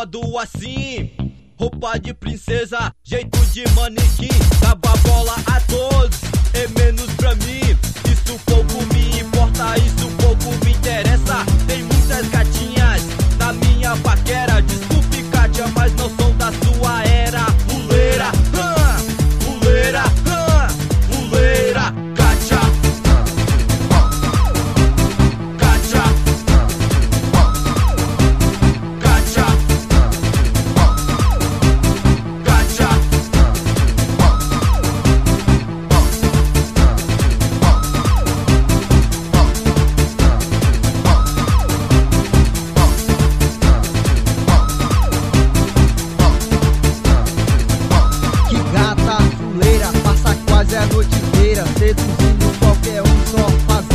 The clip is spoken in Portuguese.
modo assim, roupa de princesa, jeito de manequim. Dava bola a todos, e menos pra mim. Isso pouco me importa, isso pouco me interessa. Tem muitas gatinhas na minha paquera. Desculpe, Kátia, mas não sou da sua era. Fuleira, fuleira, fuleira. Kátia, Kátia, Kátia, Kátia. Que gata fuleira, passa quase a noite inteira seduzindo qualquer um, só fazendo